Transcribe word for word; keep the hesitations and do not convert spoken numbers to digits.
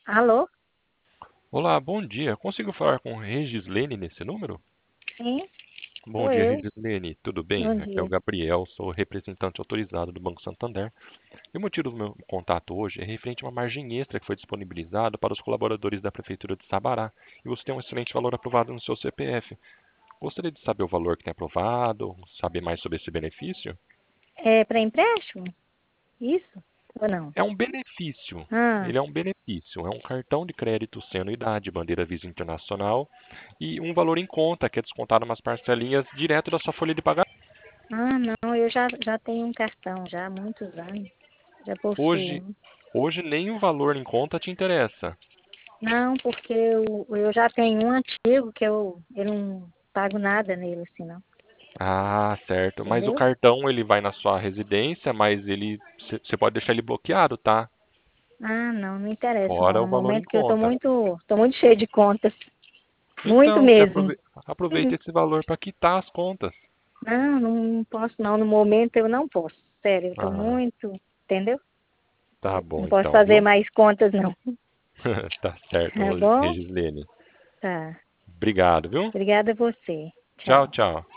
Alô? Olá, bom dia. Consigo falar com Regislene nesse número? Sim, Bom sou dia, eu. Regislene. Tudo bem? Bom Aqui é o dia. Gabriel, sou representante autorizado do Banco Santander. E o motivo do meu contato hoje é referente a uma margem extra que foi disponibilizada para os colaboradores da Prefeitura de Sabará. E você tem um excelente valor aprovado no seu C P F. Gostaria de saber o valor que tem aprovado, saber mais sobre esse benefício? É para empréstimo? Isso? Ou não? É um benefício. Ah, Ele é um benefício. É um cartão de crédito sem anuidade, bandeira Visa Internacional e um valor em conta, que é descontado umas parcelinhas direto da sua folha de pagamento. ah, não, eu já, já tenho um cartão já há muitos anos. Já possuo Hoje, um. hoje nem o valor em conta te interessa. Não, porque eu, eu já tenho um antigo que eu, eu não pago nada nele assim, não. Ah, certo. Mas o Entendeu? cartão ele vai na sua residência, mas ele você pode deixar ele bloqueado, tá? Ah, não, não interessa não. Fora o No valor em momento que eu tô conta. muito, tô muito cheio de contas. Muito Então, você mesmo. aprove- aproveita esse valor para quitar as contas. Não, não posso não. No momento eu não posso. Sério, eu tô Ah, muito, entendeu? tá Não bom posso então, fazer viu? mais contas não. Tá certo, Tá bom? Regislene. Tá. Obrigado, viu? Obrigada a você. Tchau, Tchau. tchau.